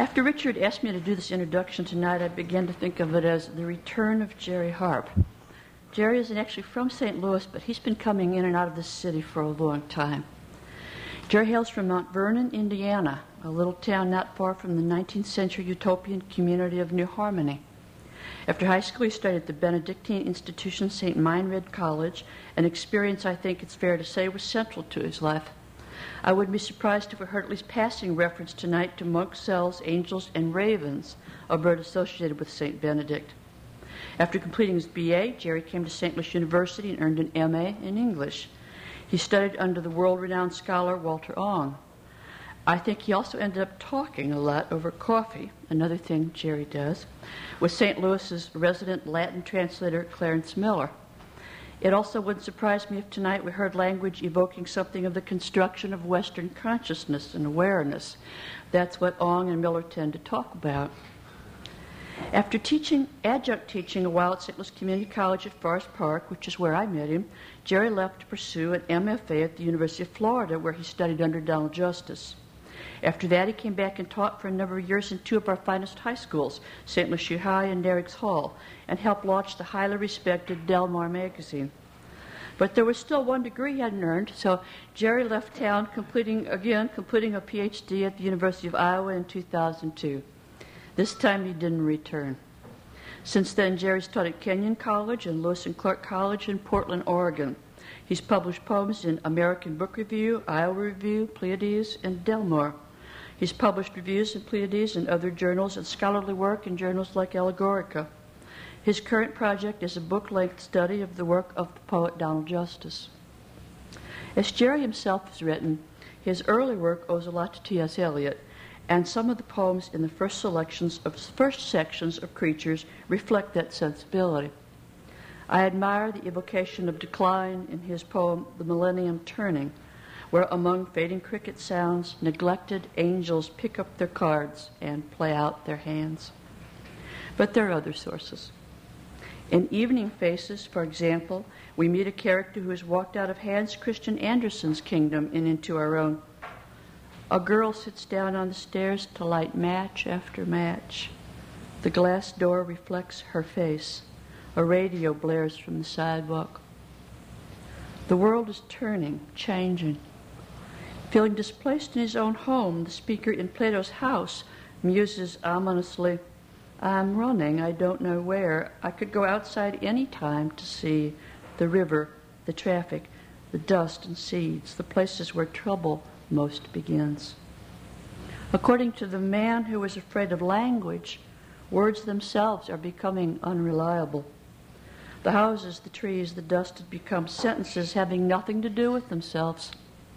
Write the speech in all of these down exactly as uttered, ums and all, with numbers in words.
After Richard asked me to do this introduction tonight, I began to think of it as the return of Jerry Harp. Jerry isn't actually from Saint Louis, but he's been coming in and out of this city for a long time. Jerry hails from Mount Vernon, Indiana, a little town not far from the nineteenth century utopian community of New Harmony. After high school, he studied at the Benedictine institution, Saint Meinrad College, an experience I think it's fair to say was central to his life. I wouldn't be surprised if we heard at least passing reference tonight to monks, cells, angels, and ravens, a bird associated with Saint Benedict. After completing his B A, Jerry came to Saint Louis University and earned an M A in English. He studied under the world-renowned scholar Walter Ong. I think he also ended up talking a lot over coffee, another thing Jerry does, with Saint Louis's resident Latin translator Clarence Miller. It also wouldn't surprise me if tonight we heard language evoking something of the construction of Western consciousness and awareness. That's what Ong and Miller tend to talk about. After teaching, adjunct teaching a while at Saint Louis Community College at Forest Park, which is where I met him, Jerry left to pursue an M F A at the University of Florida, where he studied under Donald Justice. After that, he came back and taught for a number of years in two of our finest high schools, Saint Lucia High and Narragansett Hall, and helped launch the highly respected Del Mar magazine. But there was still one degree he hadn't earned, so Jerry left town, completing again, completing a P H D at the University of Iowa in two thousand two. This time he didn't return. Since then, Jerry's taught at Kenyon College and Lewis and Clark College in Portland, Oregon. He's published poems in American Book Review, Iowa Review, Pleiades, and Del Mar. He's published reviews in Pleiades and other journals and scholarly work in journals like Allegorica. His current project is a book-length study of the work of the poet Donald Justice. As Jerry himself has written, his early work owes a lot to T S Eliot, and some of the poems in the first selections of first sections of Creatures reflect that sensibility. I admire the evocation of decline in his poem The Millennium Turning, where among fading cricket sounds, neglected angels pick up their cards and play out their hands. But there are other sources. In Evening Faces, for example, we meet a character who has walked out of Hans Christian Andersen's kingdom and into our own. A girl sits down on the stairs to light match after match. The glass door reflects her face. A radio blares from the sidewalk. The world is turning, changing. Feeling displaced in his own home, the speaker in Plato's house muses ominously, I'm running, I don't know where. I could go outside any time to see the river, the traffic, the dust and seeds, the places where trouble most begins. According to the man who is afraid of language, words themselves are becoming unreliable. The houses, the trees, the dust have become sentences having nothing to do with themselves.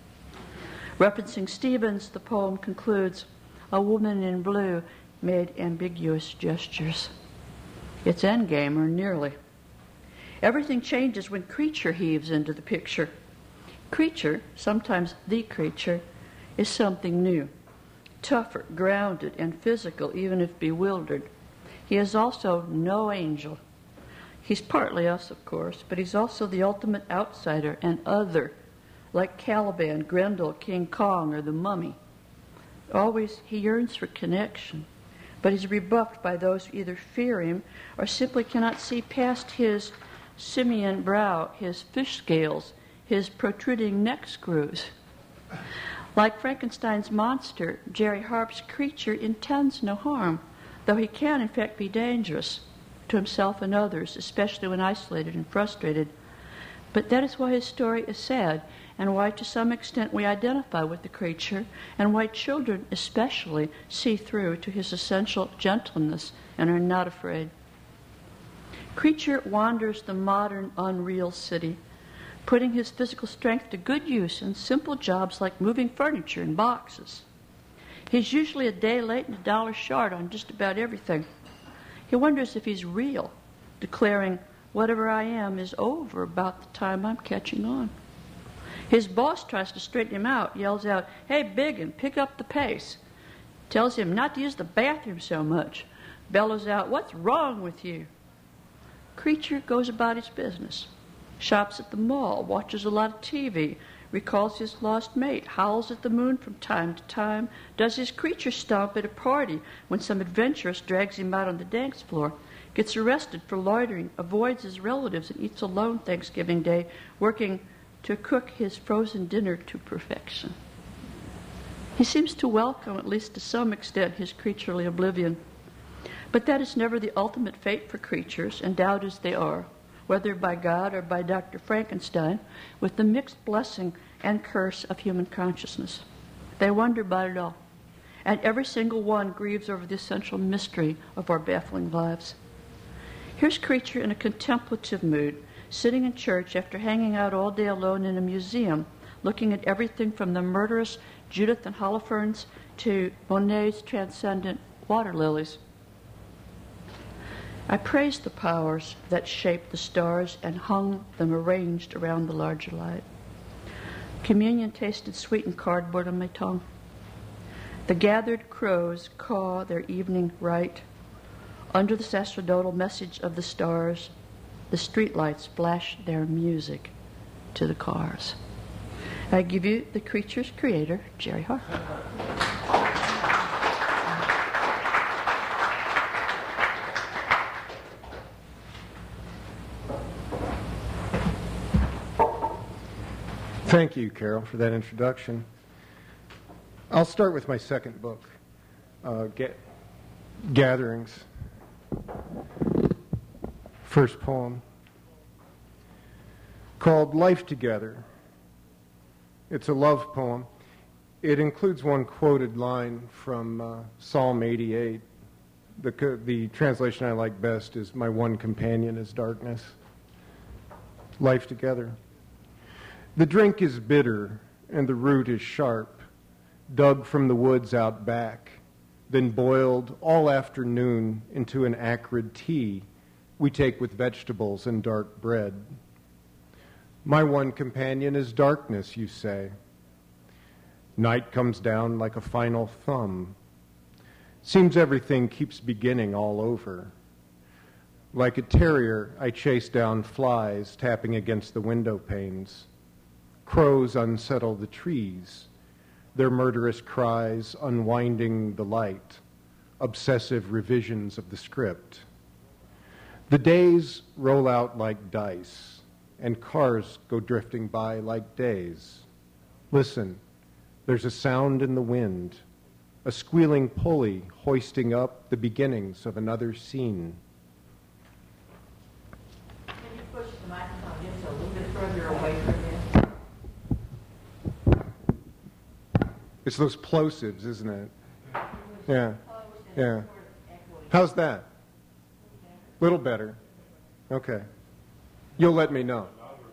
Referencing Stevens, the poem concludes, a woman in blue made ambiguous gestures. It's endgame, or nearly. Everything changes when Creature heaves into the picture. Creature, sometimes the creature, is something new, tougher, grounded, and physical, even if bewildered. He is also no angel. He's partly us, of course, but he's also the ultimate outsider and other, like Caliban, Grendel, King Kong, or the Mummy. Always he yearns for connection, but he's rebuffed by those who either fear him or simply cannot see past his simian brow, his fish scales, his protruding neck screws. Like Frankenstein's monster, Jerry Harp's creature intends no harm, though he can in fact be dangerous to himself and others, especially when isolated and frustrated. But that is why his story is sad, and why to some extent we identify with the creature, and why children especially see through to his essential gentleness and are not afraid. Creature wanders the modern, unreal city, putting his physical strength to good use in simple jobs like moving furniture in boxes. He's usually a day late and a dollar short on just about everything. He wonders if he's real, declaring, whatever I am is over about the time I'm catching on. His boss tries to straighten him out, yells out, hey, Biggin, pick up the pace. Tells him not to use the bathroom so much. Bellows out, what's wrong with you? Creature goes about his business. Shops at the mall, watches a lot of T V, recalls his lost mate, howls at the moon from time to time, does his creature stomp at a party when some adventuress drags him out on the dance floor, gets arrested for loitering, avoids his relatives, and eats alone Thanksgiving Day, working to cook his frozen dinner to perfection. He seems to welcome, at least to some extent, his creaturely oblivion. But that is never the ultimate fate for creatures, endowed as they are, whether by God or by Doctor Frankenstein, with the mixed blessing and curse of human consciousness. They wonder about it all, and every single one grieves over the essential mystery of our baffling lives. Here's Creature in a contemplative mood, sitting in church after hanging out all day alone in a museum, looking at everything from the murderous Judith and Holofernes to Monet's transcendent water lilies. I praised the powers that shaped the stars and hung them arranged around the larger light. Communion tasted sweet and cardboard on my tongue. The gathered crows caw their evening rite. Under the sacerdotal message of the stars, the streetlights flash their music to the cars. I give you the Creature's creator, Jerry Harp. Thank you, Carol, for that introduction. I'll start with my second book, uh, Ga- Gatherings. First poem, called Life Together. It's a love poem. It includes one quoted line from uh, Psalm eighty-eight. The, the translation I like best is, "My one companion is darkness." Life together. The drink is bitter, and the root is sharp, dug from the woods out back, then boiled all afternoon into an acrid tea we take with vegetables and dark bread. My one companion is darkness, you say. Night comes down like a final thumb. Seems everything keeps beginning all over. Like a terrier, I chase down flies tapping against the window panes. Crows unsettle the trees, their murderous cries unwinding the light, obsessive revisions of the script. The days roll out like dice, and cars go drifting by like days. Listen, there's a sound in the wind, a squealing pulley hoisting up the beginnings of another scene. Can you push the microphone just a little bit further away from you? It's those plosives, isn't it? Yeah. Yeah. How's that? A little better. Okay. You'll let me know.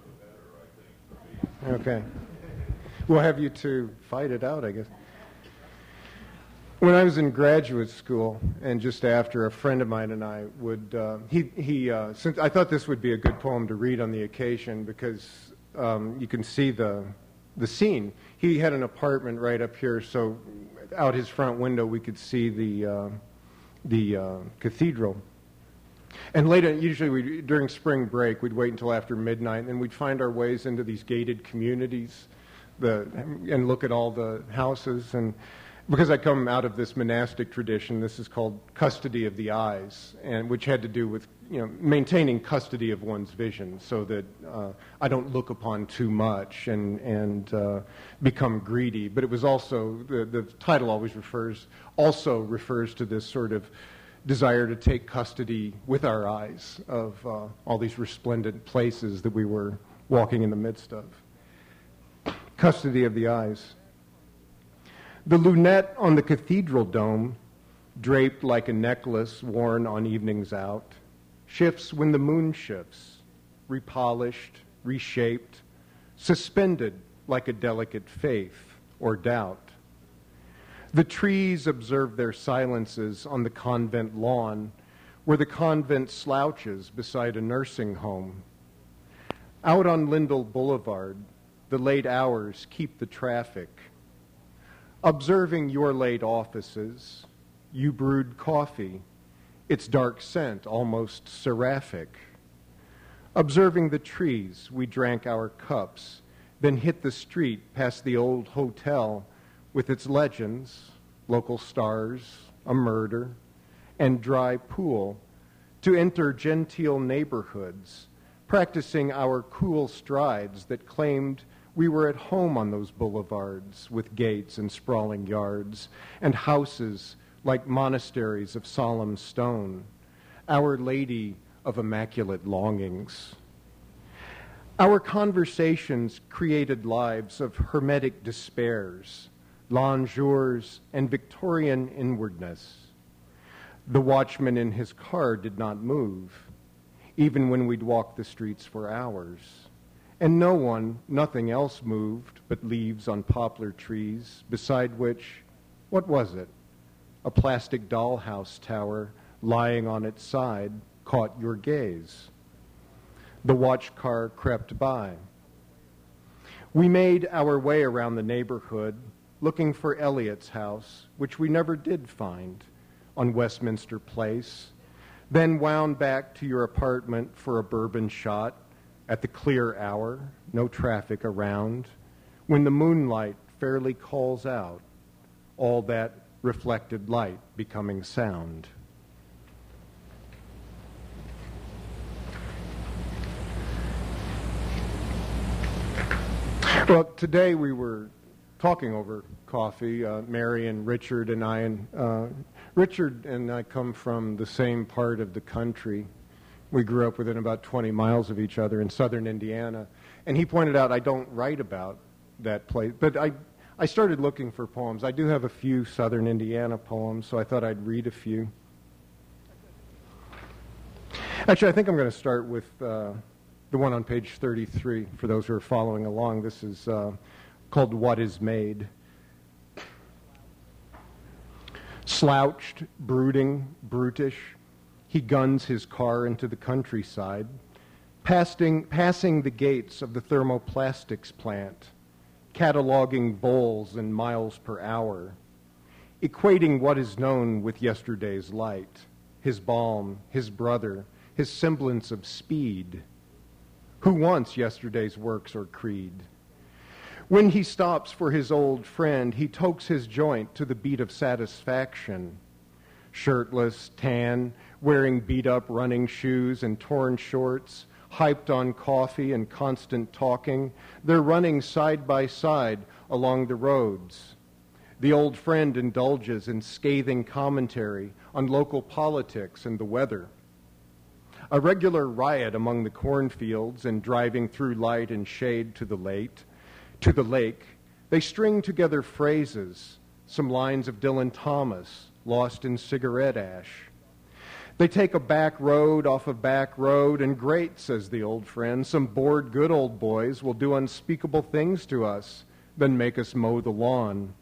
Okay. We'll have you two fight it out, I guess. When I was in graduate school, and just after, a friend of mine and I would, uh, he, he uh, since I thought this would be a good poem to read on the occasion because um, you can see the the scene. He had an apartment right up here, so out his front window we could see the uh, the uh, cathedral. And later, usually we, during spring break, we'd wait until after midnight, and we'd find our ways into these gated communities, the and look at all the houses. And because I come out of this monastic tradition, this is called custody of the eyes, and which had to do with you know maintaining custody of one's vision, so that uh, I don't look upon too much and and uh, become greedy. But it was also the the title always refers also refers to this sort of desire to take custody with our eyes of uh, all these resplendent places that we were walking in the midst of. Custody of the eyes. The lunette on the cathedral dome, draped like a necklace worn on evenings out, shifts when the moon shifts, repolished, reshaped, suspended like a delicate faith or doubt. The trees observe their silences on the convent lawn, where the convent slouches beside a nursing home. Out on Lindell Boulevard, the late hours keep the traffic. Observing your late offices, you brewed coffee, its dark scent almost seraphic. Observing the trees, we drank our cups, then hit the street past the old hotel with its legends, local stars, a murder, and dry pool, to enter genteel neighborhoods, practicing our cool strides that claimed we were at home on those boulevards with gates and sprawling yards and houses like monasteries of solemn stone, Our Lady of Immaculate Longings. Our conversations created lives of hermetic despairs, lonjours, and Victorian inwardness. The watchman in his car did not move, even when we'd walk the streets for hours. And no one, nothing else moved but leaves on poplar trees, beside which, what was it? A plastic dollhouse tower lying on its side caught your gaze. The watch car crept by. We made our way around the neighborhood, looking for Eliot's house, which we never did find, on Westminster Place, then wound back to your apartment for a bourbon shot at the clear hour, no traffic around, when the moonlight fairly calls out, all that reflected light becoming sound. Well, today we were talking over coffee, uh, Mary and Richard and I, and uh, Richard and I come from the same part of the country. We grew up within about twenty miles of each other in southern Indiana, and he pointed out I don't write about that place, but I, I started looking for poems. I do have a few southern Indiana poems, so I thought I'd read a few. Actually, I think I'm going to start with uh, the one on page thirty-three, for those who are following along. This is uh, called What Is Made. Slouched, brooding, brutish, he guns his car into the countryside, passing, passing the gates of the thermoplastics plant, cataloging bowls and miles per hour, equating what is known with yesterday's light, his balm, his brother, his semblance of speed. Who wants yesterday's works or creed? When he stops for his old friend, he tokes his joint to the beat of satisfaction. Shirtless, tan, wearing beat-up running shoes and torn shorts, hyped on coffee and constant talking, they're running side by side along the roads. The old friend indulges in scathing commentary on local politics and the weather. A regular riot among the cornfields and driving through light and shade to the lake, to the lake, they string together phrases, some lines of Dylan Thomas, lost in cigarette ash. They take a back road off a back road, and great, says the old friend, some bored good old boys will do unspeakable things to us, then make us mow the lawn.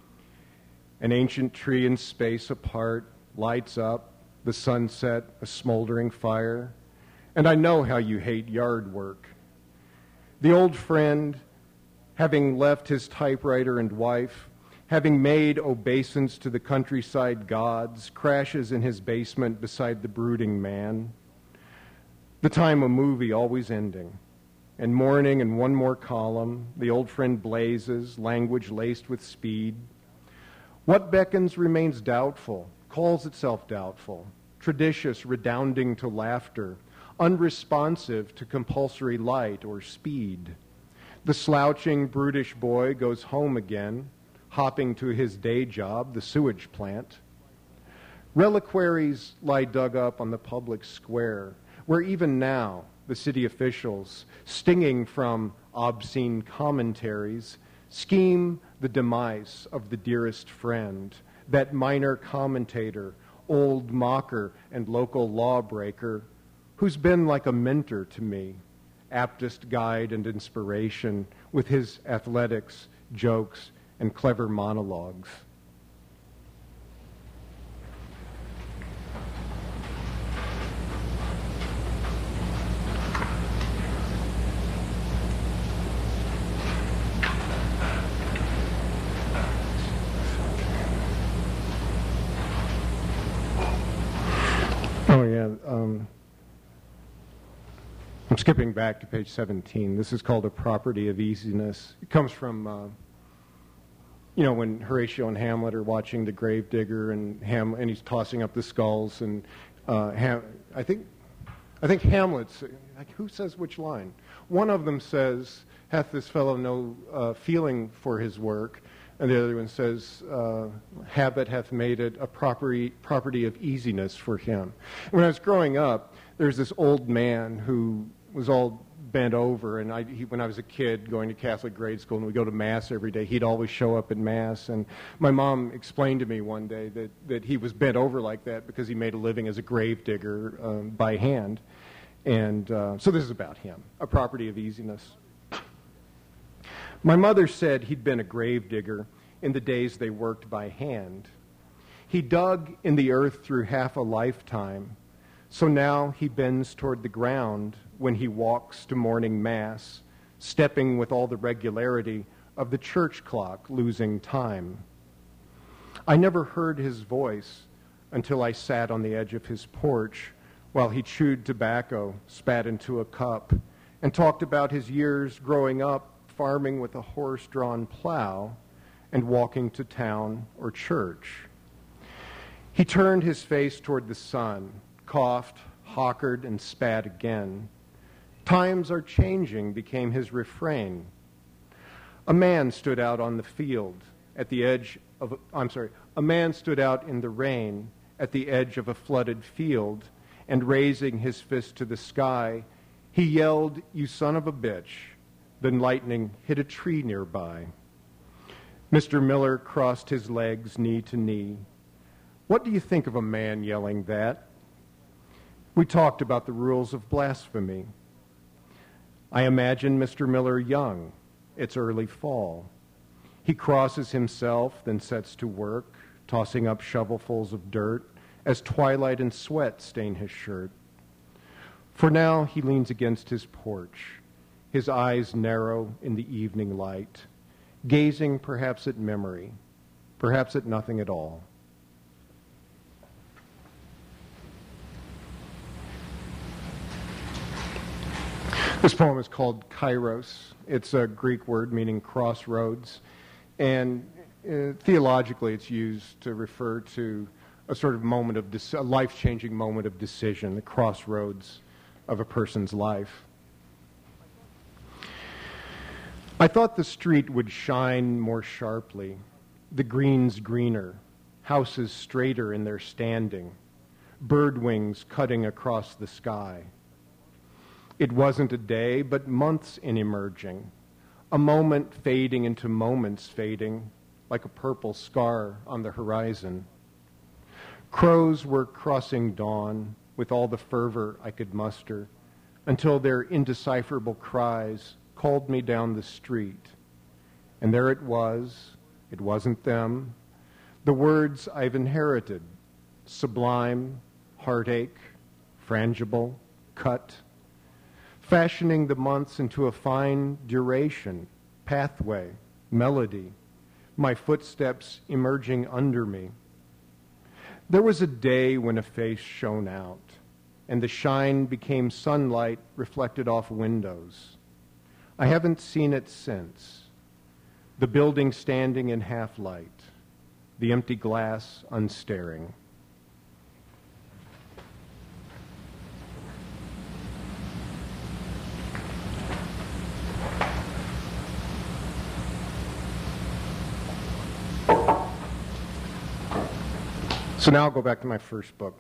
An ancient tree in space apart lights up, the sunset, a smoldering fire, and I know how you hate yard work. The old friend, having left his typewriter and wife, having made obeisance to the countryside gods, crashes in his basement beside the brooding man. The time a movie always ending. And morning in one more column, the old friend blazes, language laced with speed. What beckons remains doubtful, calls itself doubtful, traditious, redounding to laughter, unresponsive to compulsory light or speed. The slouching, brutish boy goes home again, hopping to his day job, the sewage plant. Reliquaries lie dug up on the public square, where even now the city officials, stinging from obscene commentaries, scheme the demise of the dearest friend, that minor commentator, old mocker, and local lawbreaker, who's been like a mentor to me, aptest guide and inspiration with his athletics, jokes, and clever monologues. Oh yeah. Um, I'm skipping back to page seventeen. This is called A Property of Easiness. It comes from, uh, you know, when Horatio and Hamlet are watching the gravedigger, and Ham, and he's tossing up the skulls, and uh, Ham, I think, I think Hamlet's, like, who says which line? One of them says, "Hath this fellow no uh, feeling for his work?" And the other one says, uh, "Habit hath made it a property property of easiness for him." When I was growing up, there's this old man who was all bent over, and I, he, when I was a kid going to Catholic grade school and we go to Mass every day, he'd always show up at Mass, and my mom explained to me one day that, that he was bent over like that because he made a living as a grave digger um, by hand. And uh, so this is about him, a property of easiness. My mother said he'd been a grave digger in the days they worked by hand. He dug in the earth through half a lifetime, so now he bends toward the ground when he walks to morning mass, stepping with all the regularity of the church clock losing time. I never heard his voice until I sat on the edge of his porch while he chewed tobacco, spat into a cup, and talked about his years growing up farming with a horse-drawn plow and walking to town or church. He turned his face toward the sun, coughed, hawkered, and spat again. "Times are changing," became his refrain. A man stood out on the field at the edge of, I'm sorry, a man stood out in the rain at the edge of a flooded field, and raising his fist to the sky, he yelled, "You son of a bitch." Then lightning hit a tree nearby. Mister Miller crossed his legs knee to knee. "What do you think of a man yelling that?" We talked about the rules of blasphemy. I imagine Mister Miller young. It's early fall. He crosses himself, then sets to work, tossing up shovelfuls of dirt as twilight and sweat stain his shirt. For now he leans against his porch, his eyes narrow in the evening light, gazing perhaps at memory, perhaps at nothing at all. This poem is called Kairos. It's a Greek word meaning crossroads, and uh, theologically it's used to refer to a sort of moment of de- a life-changing moment of decision, the crossroads of a person's life. I thought the street would shine more sharply, the greens greener, houses straighter in their standing, bird wings cutting across the sky. It wasn't a day, but months in emerging, a moment fading into moments fading, like a purple scar on the horizon. Crows were crossing dawn with all the fervor I could muster, until their indecipherable cries called me down the street. And there it was, it wasn't them, the words I've inherited, sublime, heartache, frangible, cut, fashioning the months into a fine duration, pathway, melody, my footsteps emerging under me. There was a day when a face shone out, and the shine became sunlight reflected off windows. I haven't seen it since. The building standing in half-light, the empty glass unstaring. So now I'll go back to my first book.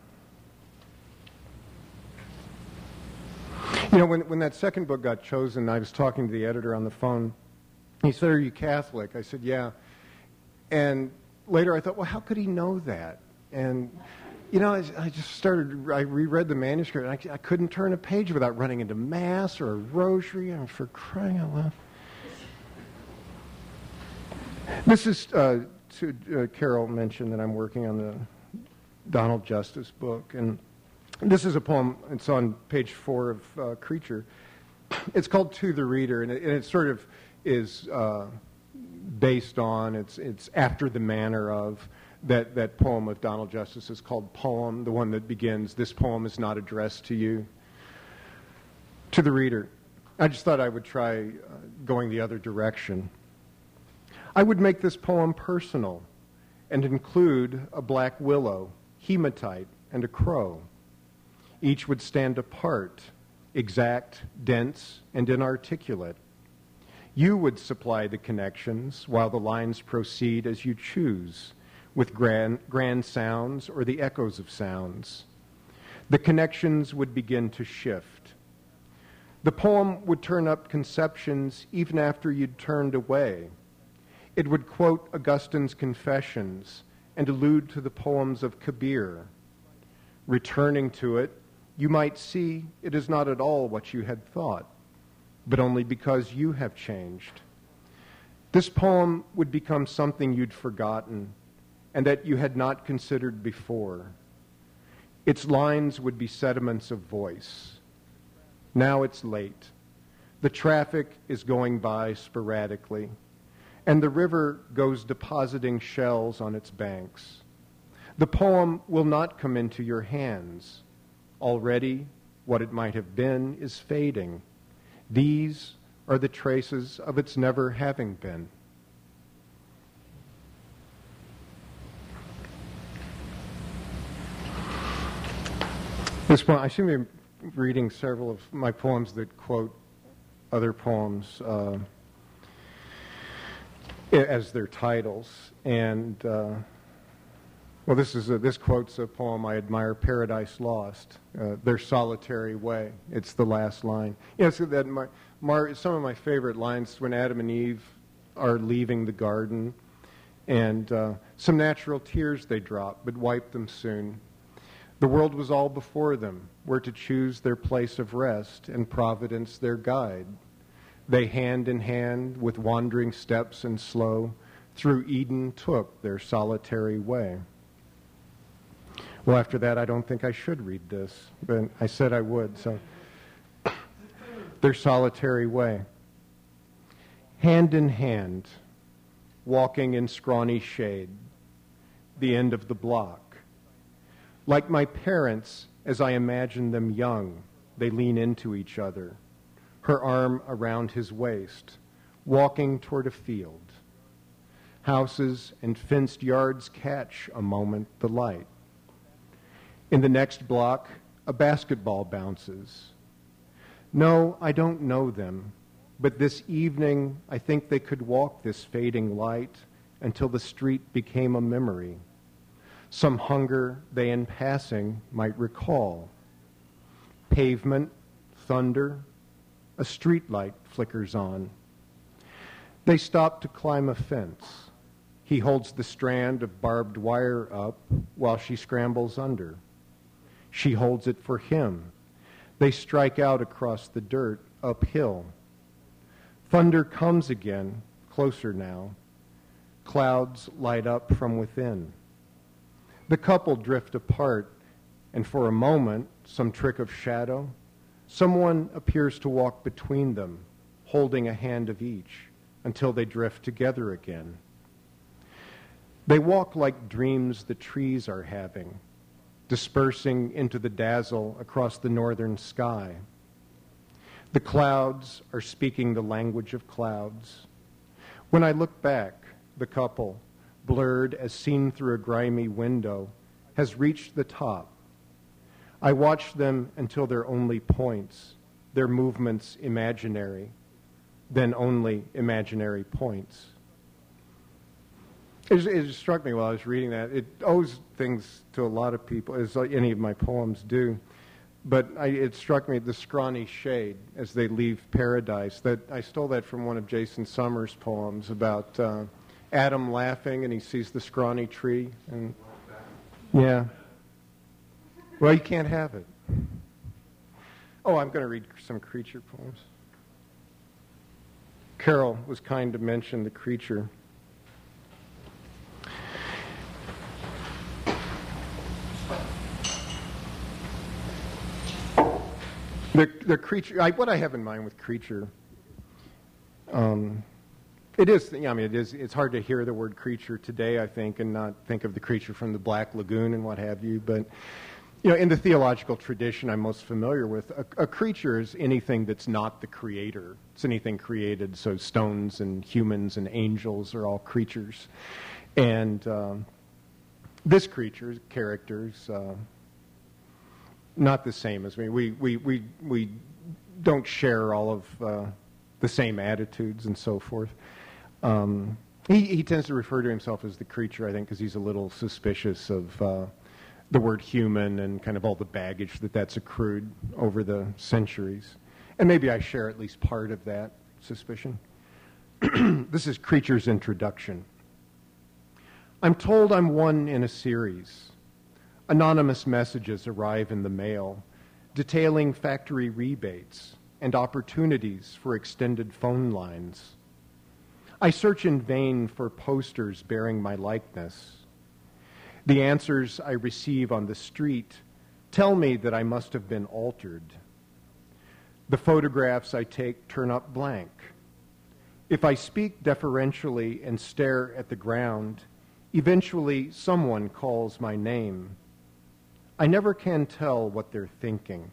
You know, when, when that second book got chosen, I was talking to the editor on the phone. He said, "Are you Catholic?" I said, "Yeah." And later I thought, well, how could he know that? And, you know, I, I just started, I reread the manuscript, and I, I couldn't turn a page without running into Mass or a rosary. I mean, for crying out loud. This is... Uh, To, uh, Carol mentioned that I'm working on the Donald Justice book, and this is a poem. It's on page four of uh, Creature. It's called "To the Reader," and it, and it sort of is uh, based on, it's it's after the manner of that, that poem of Donald Justice is called Poem, the one that begins, "This poem is not addressed to you." To the reader, I just thought I would try uh, going the other direction. I would make this poem personal and include a black willow, hematite, and a crow. Each would stand apart, exact, dense, and inarticulate. You would supply the connections while the lines proceed as you choose, with grand, grand sounds or the echoes of sounds. The connections would begin to shift. The poem would turn up conceptions even after you'd turned away. It would quote Augustine's Confessions and allude to the poems of Kabir. Returning to it, you might see it is not at all what you had thought, but only because you have changed. This poem would become something you'd forgotten and that you had not considered before. Its lines would be sediments of voice. Now it's late. The traffic is going by sporadically, and the river goes depositing shells on its banks. The poem will not come into your hands. Already, what it might have been is fading. These are the traces of its never having been. This poem, I seem to be reading several of my poems that quote other poems uh, as their titles. And, uh, well, this is a, this quotes a poem I admire, Paradise Lost, uh, Their Solitary Way. It's the last line. You know, so that Mar, Mar, some of my favorite lines when Adam and Eve are leaving the garden, and uh, some natural tears they drop, but wipe them soon. The world was all before them, were to choose their place of rest, and providence their guide. They hand in hand, with wandering steps and slow, through Eden took their solitary way. Well, after that, I don't think I should read this, but I said I would, so. Their solitary way. Hand in hand, walking in scrawny shade, the end of the block. Like my parents, as I imagine them young, they lean into each other, her arm around his waist, walking toward a field. Houses and fenced yards catch a moment the light. In the next block, a basketball bounces. No, I don't know them, but this evening I think they could walk this fading light until the street became a memory. Some hunger they in passing might recall. Pavement, thunder, a street light flickers on. They stop to climb a fence. He holds the strand of barbed wire up while she scrambles under. She holds it for him. They strike out across the dirt, uphill. Thunder comes again, closer now. Clouds light up from within. The couple drift apart, and for a moment, some trick of shadow, someone appears to walk between them, holding a hand of each, until they drift together again. They walk like dreams the trees are having, dispersing into the dazzle across the northern sky. The clouds are speaking the language of clouds. When I look back, the couple, blurred as seen through a grimy window, has reached the top. I watch them until they're only points, their movements imaginary, then only imaginary points. It, it just struck me while I was reading that. It owes things to a lot of people, as any of my poems do, but I, it struck me the scrawny shade as they leave paradise. That I stole that from one of Jason Summers' poems about uh, Adam laughing and he sees the scrawny tree. And yeah. Well, you can't have it. Oh, I'm going to read some creature poems. Carol was kind to mention the creature. The, the creature, I, what I have in mind with creature, um, it is, I mean, it is, it's hard to hear the word creature today, I think, and not think of the creature from the Black Lagoon and what have you, but You know, in the theological tradition I'm most familiar with, a, a creature is anything that's not the creator. It's anything created, so stones and humans and angels are all creatures. And um, this creature, characters, uh, not the same as me. We, we, we, we don't share all of uh, the same attitudes and so forth. Um, he, he tends to refer to himself as the creature, I think, because he's a little suspicious of uh, the word human and kind of all the baggage that that's accrued over the centuries. And maybe I share at least part of that suspicion. This is Creature's introduction. I'm told I'm one in a series. Anonymous messages arrive in the mail, detailing factory rebates and opportunities for extended phone lines. I search in vain for posters bearing my likeness. The answers I receive on the street tell me that I must have been altered. The photographs I take turn up blank. If I speak deferentially and stare at the ground, eventually someone calls my name. I never can tell what they're thinking.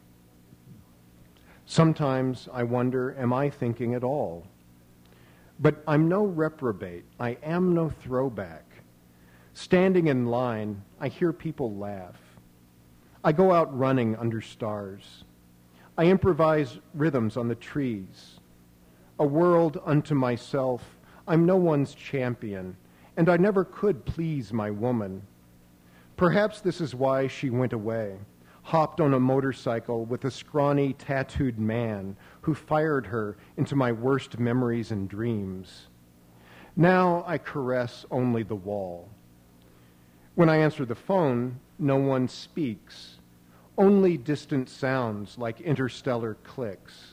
Sometimes I wonder, am I thinking at all? But I'm no reprobate. I am no throwback. Standing in line, I hear people laugh. I go out running under stars. I improvise rhythms on the trees. A world unto myself, I'm no one's champion, and I never could please my woman. Perhaps this is why she went away, hopped on a motorcycle with a scrawny, tattooed man who fired her into my worst memories and dreams. Now I caress only the wall. When I answer the phone, no one speaks, only distant sounds like interstellar clicks.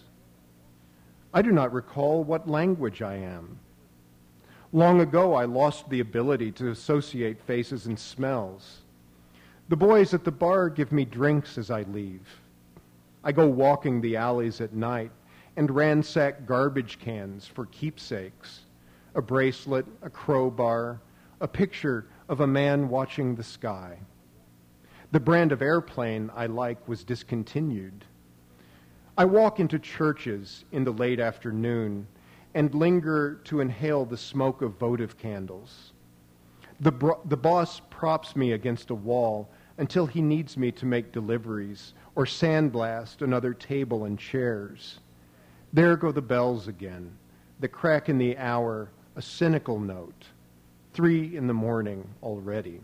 I do not recall what language I am. Long ago, I lost the ability to associate faces and smells. The boys at the bar give me drinks as I leave. I go walking the alleys at night and ransack garbage cans for keepsakes, a bracelet, a crowbar, a picture of a man watching the sky. The brand of airplane I like was discontinued. I walk into churches in the late afternoon and linger to inhale the smoke of votive candles. The, bro- the boss props me against a wall until he needs me to make deliveries or sandblast another table and chairs. There go the bells again, the crack in the hour, a cynical note. Three in the morning already.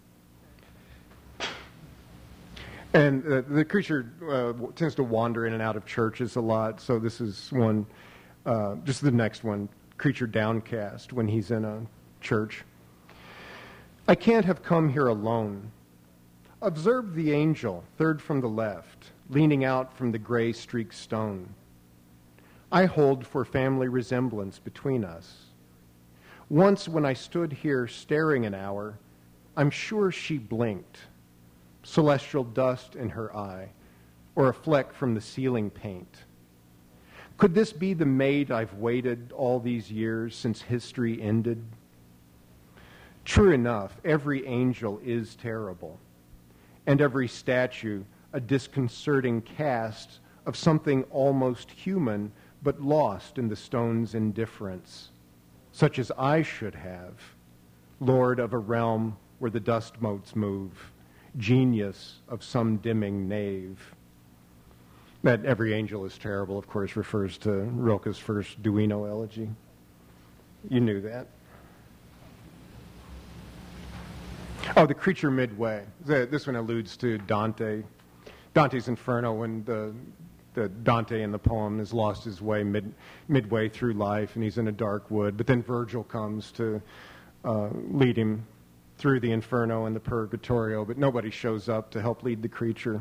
And uh, the creature uh, tends to wander in and out of churches a lot, so this is one, uh, just the next one, Creature downcast when he's in a church. I can't have come here alone. Observe the angel, third from the left, leaning out from the gray streaked stone. I hold for family resemblance between us. Once when I stood here staring an hour, I'm sure she blinked, celestial dust in her eye, or a fleck from the ceiling paint. Could this be the maid I've waited all these years since history ended? True enough, every angel is terrible, and every statue a disconcerting cast of something almost human but lost in the stone's indifference, such as I should have, lord of a realm where the dust motes move, genius of some dimming nave. That every angel is terrible, of course, refers to Rilke's first Duino elegy. You knew that. Oh, the creature midway. The, this one alludes to Dante. Dante's Inferno, when the, the Dante in the poem has lost his way mid, midway through life, and he's in a dark wood. But then Virgil comes to uh, lead him through the Inferno and the Purgatorio, but nobody shows up to help lead the creature.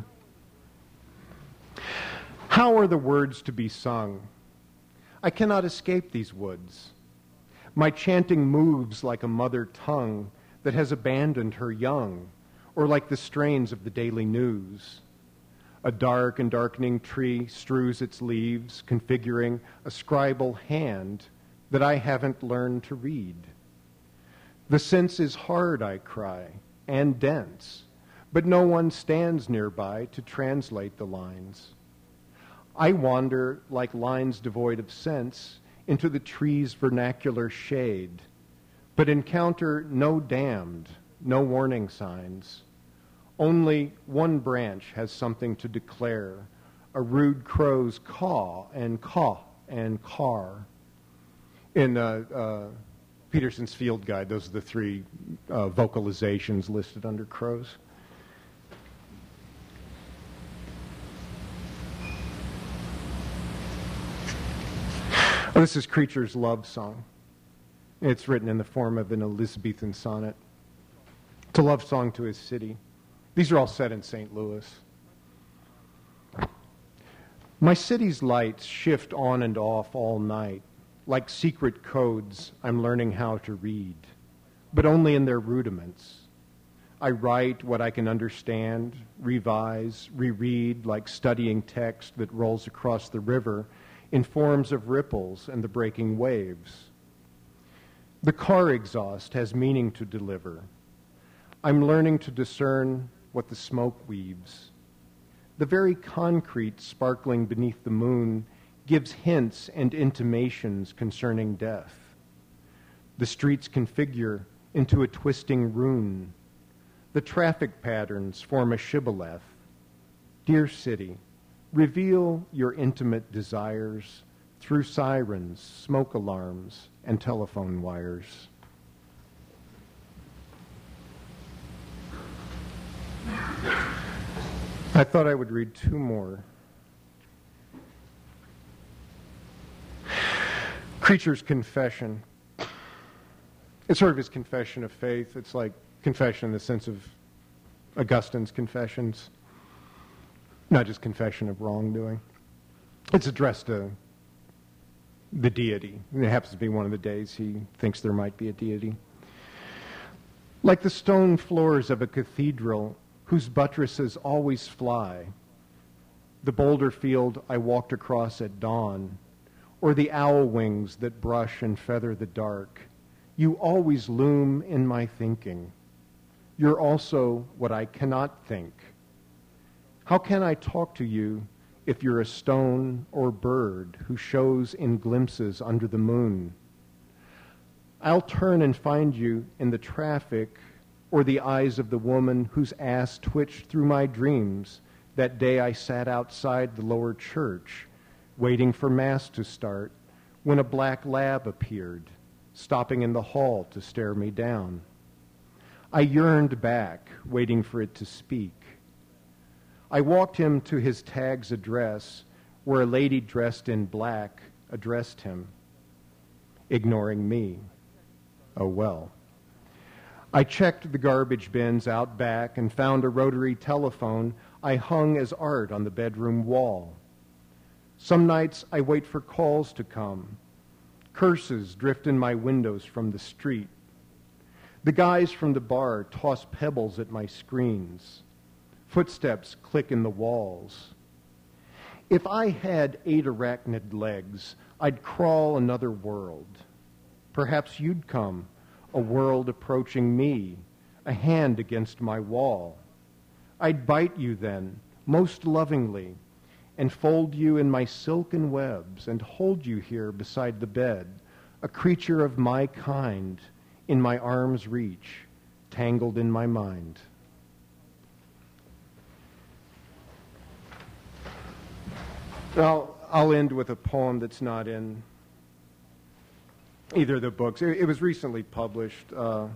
How are the words to be sung? I cannot escape these woods. My chanting moves like a mother tongue that has abandoned her young, or like the strains of the daily news. A dark and darkening tree strews its leaves, configuring a scribal hand that I haven't learned to read. The sense is hard, I cry, and dense, but no one stands nearby to translate the lines. I wander like lines devoid of sense into the tree's vernacular shade, but encounter no damned, no warning signs. Only one branch has something to declare, a rude crow's caw and caw and car. In uh, uh, Peterson's Field Guide, those are the three uh, vocalizations listed under crows. Oh, this is Creature's love song. It's written in the form of an Elizabethan sonnet. It's a love song to his city. These are all set in Saint Louis. My city's lights shift on and off all night. Like secret codes I'm learning how to read, but only in their rudiments. I write what I can understand, revise, reread like studying text that rolls across the river in forms of ripples and the breaking waves. The car exhaust has meaning to deliver. I'm learning to discern what the smoke weaves. The very concrete sparkling beneath the moon gives hints and intimations concerning death. The streets configure into a twisting rune. The traffic patterns form a shibboleth. Dear city, reveal your intimate desires through sirens, smoke alarms, and telephone wires. I thought I would read two more. Creature's confession. It's sort of his confession of faith. It's like confession in the sense of Augustine's confessions, not just confession of wrongdoing. It's addressed to the deity. It happens to be one of the days he thinks there might be a deity. Like the stone floors of a cathedral whose buttresses always fly, the boulder field I walked across at dawn, or the owl wings that brush and feather the dark, you always loom in my thinking. You're also what I cannot think. How can I talk to you if you're a stone or bird who shows in glimpses under the moon? I'll turn and find you in the traffic or the eyes of the woman whose ass twitched through my dreams that day I sat outside the lower church, waiting for Mass to start, when a black lab appeared, stopping in the hall to stare me down. I yearned back, waiting for it to speak. I walked him to his tag's address, where a lady dressed in black addressed him, ignoring me. Oh well. I checked the garbage bins out back and found a rotary telephone I hung as art on the bedroom wall. Some nights I wait for calls to come. Curses drift in my windows from the street. The guys from the bar toss pebbles at my screens. Footsteps click in the walls. If I had eight arachnid legs, I'd crawl another world. Perhaps you'd come, a world approaching me, a hand against my wall. I'd bite you then, most lovingly, and fold you in my silken webs and hold you here beside the bed, a creature of my kind, in my arm's reach, tangled in my mind. I'll, I'll end with a poem that's not in either of the books. It, it was recently published. Uh,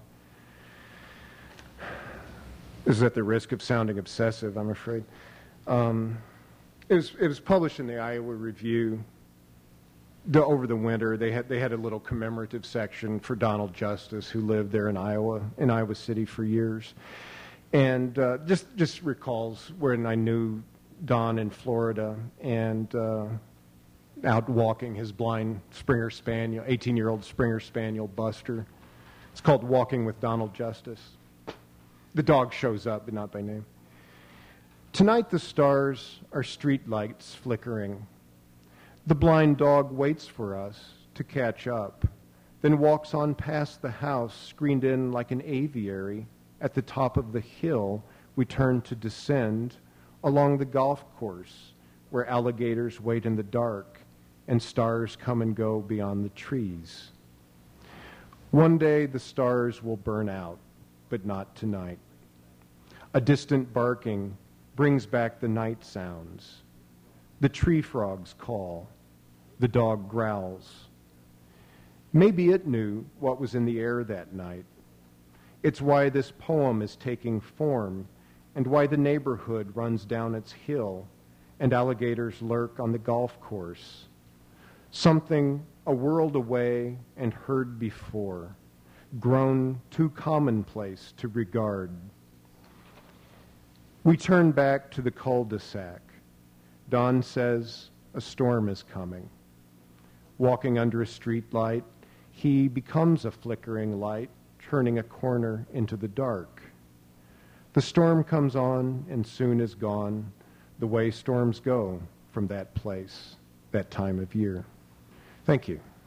this is at the risk of sounding obsessive, I'm afraid. Um, it was it was published in the Iowa Review the, over the winter. They had they had a little commemorative section for Donald Justice, who lived there in Iowa, in Iowa City for years, and uh, just just recalls when I knew Don in Florida and uh, out walking his blind Springer Spaniel, eighteen-year-old Springer Spaniel Buster. It's called Walking with Donald Justice. The dog shows up, but not by name. Tonight the stars are street lights flickering. The blind dog waits for us to catch up, then walks on past the house screened in like an aviary at the top of the hill we turn to descend along the golf course where alligators wait in the dark and stars come and go beyond the trees. One day the stars will burn out, but not tonight. A distant barking brings back the night sounds. The tree frogs call. The dog growls. Maybe it knew what was in the air that night. It's why this poem is taking form and why the neighborhood runs down its hill and alligators lurk on the golf course. Something a world away and heard before, grown too commonplace to regard. We turn back to the cul-de-sac. Don says a storm is coming. Walking under a street light, he becomes a flickering light, turning a corner into the dark. The storm comes on and soon is gone, the way storms go from that place, that time of year. Thank you.